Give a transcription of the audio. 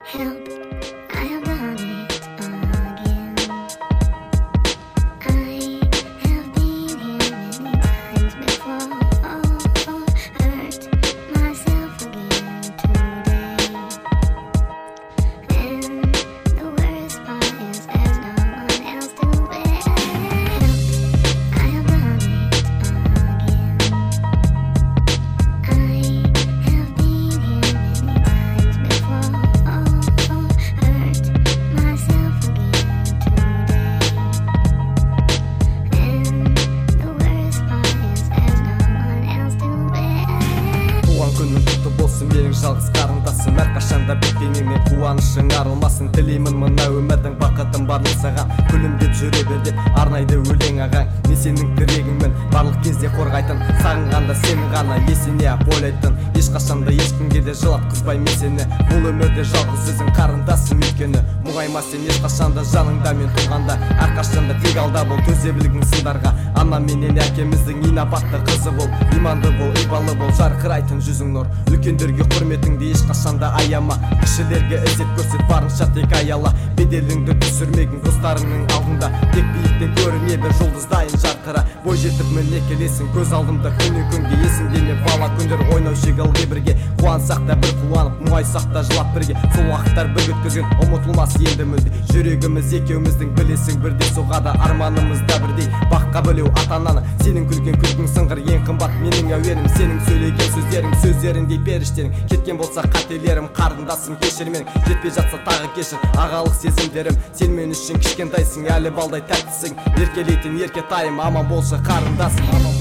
Help, I have done it again. I have been here many times before. Hurt myself again today. And the worst part is there's no one else to blame. Help, I have done it again. I have been here many times before. Hurt myself again today. And the worst part is there's no one else to blame. Туған күнің құтты болсын менің жалғыз қарындасым, әрқашанда бекеніңнен қуанышың арылмасын. Тілеймін мына өмірдің бақытын барлық саған, күлімдеп жүре бер деп арнайды өлең ағаң. Мен сенің тірегіңмін, барлық кезде қорғайтын, сағынғанда сені ғана есіне ап ойлайтын. Ешқашанда ешкімге де жылатқызбай мен сені, бұл өмірде жалғыз өзің қарындасым өйткені. Мұңайма сен ешқашанда жаныңда мен тұрғанда, әрқашанда тек алда бол, төзе білгін сындарға. Ана менен әкеміздің инабатты қызы бол, иманды бол, ибалы бол, жарқырайтын жүзің нұр. Үлкендерге құрметіңді ешқашанда аяма, кішілерге ізет көрсет, барынша тек аяла. Беделіңді түсірмегін достарыңның алдында, тек биіктен көріне бер жұлдыздайын жарқыра. Бой жетіп міне келесің көз алдымда күні күнге, есіңде ме бала күндер ойнаушек ылғи бірге. Қуансақ та бір қуанып, мұңайсақ та жылап бірге, сол уақыттар бір өткізген ұмытылмас енді мүлде. Жүрегіміз екеуміздің білесің бірде соғады, арманымыз да бірдей. Баққа бөлеу ата-ананы, сенің күлген күлкің сыңғыр ең қымбат менің әуенім, сенің сөйлеген сөздерің сөздеріңдей періштерің. Кеткен болса қателерім қарындасым кешір менің, жетпей жатса тағы кешір ағалық сезімдерім. Сен мен үшін кішкентайсың, әлі балдай тәттісің, еркелейтін еркетайым, аман болшы қарындасым.